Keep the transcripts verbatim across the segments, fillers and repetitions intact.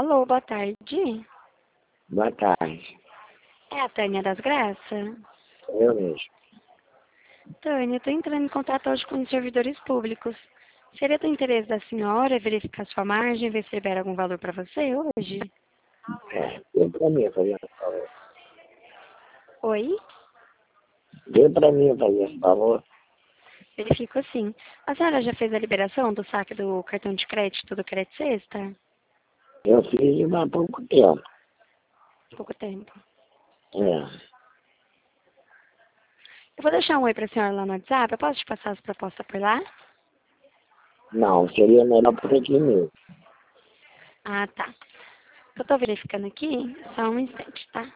Alô, boa tarde. Boa tarde. É a Tânia das Graças? Eu mesmo. Tânia, estou entrando em contato hoje com os servidores públicos. Seria do interesse da senhora verificar sua margem, ver se libera algum valor para você hoje? É, dê pra mim fazer esse favor. Oi? Dê pra mim fazer esse favor. Verifico sim. A senhora já fez a liberação do saque do cartão de crédito do Crédito Sexta? Eu fiz há pouco tempo. Pouco tempo. É. Eu vou deixar um oi para a senhora lá no WhatsApp. Eu posso te passar as propostas por lá? Não, seria melhor por aqui mesmo. Ah, tá. Eu estou verificando aqui, só um instante, tá?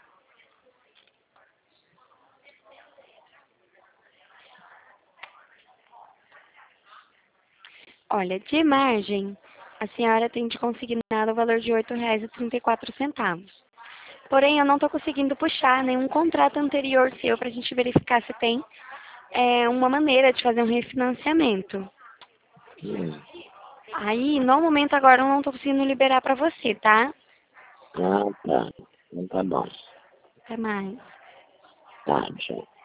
Olha, de margem, a senhora tem de consignado o valor de oito reais e trinta e quatro centavos. Porém, eu não estou conseguindo puxar nenhum contrato anterior seu para a gente verificar se tem é, uma maneira de fazer um refinanciamento. Hum. Aí, no momento agora, eu não estou conseguindo liberar para você, tá? Ah, tá. Então tá bom. Até mais. Tá, tchau.